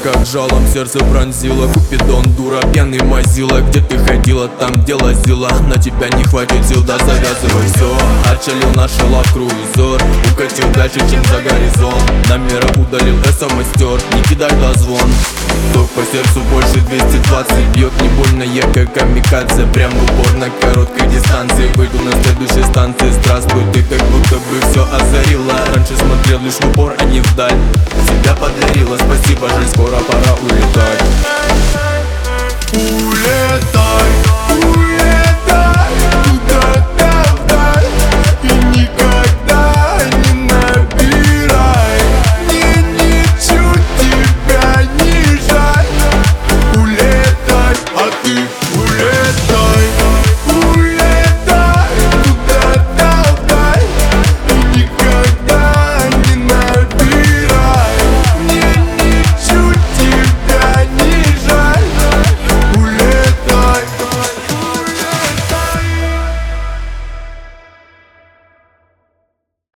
как жалом сердце пронзило. Купидон, дура, пьяный мазила. Где ты ходила, там где лазила. На тебя не хватит сил, да завязывай все. Отчалил наш круизер, укатил дальше, чем за горизонт. Номера удалил, смс стер, не кидай дозвон. Ток по сердцу больше 220 бьет, не больно, я как камикадзе. Прям в упор на короткой дистанции. Выйду на следующей станции. Здравствуй, ты как будто бы все озарила. Раньше смотрел лишь в упор, а не вдаль. Тебя подарила, спасибо, жаль, скоро пора улетать. Улетай.